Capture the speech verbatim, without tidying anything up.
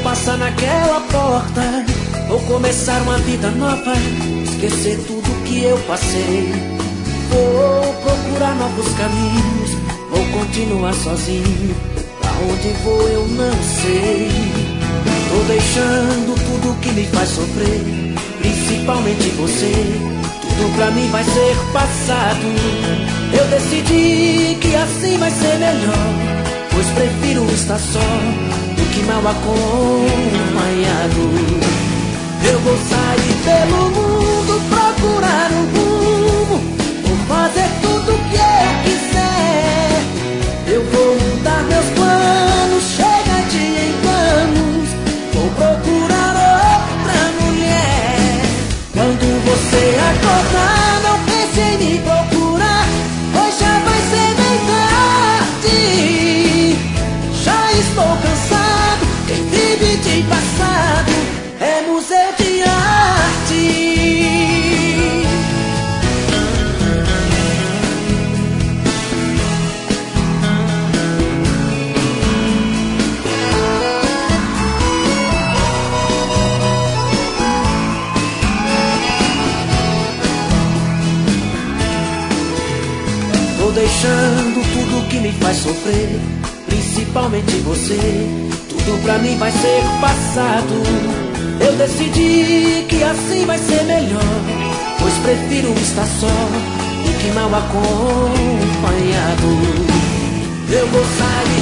passar naquela porta, vou começar uma vida nova, esquecer tudo que eu passei. Vou procurar novos caminhos, vou continuar sozinho. Pra onde vou eu não sei. Tô deixando tudo que me faz sofrer, principalmente você. Tudo pra mim vai ser passado. Eu decidi que assim vai ser melhor, pois prefiro estar só do que mal acompanhado. Eu vou sair pelo mundo, procurar um rumo, vou fazer tudo que eu quiser. Eu vou mudar meus planos, chega de enganos, vou procurar outra mulher. Quando você acordar, não pense em me procurar, pois já vai ser bem tarde. Já estou cansado, quem vive de passado é museu de arte. Tô deixando tudo que me faz sofrer, principalmente você. Tudo pra mim vai ser passado. Eu decidi que assim vai ser melhor, pois prefiro estar só do que mal acompanhado. Eu vou sair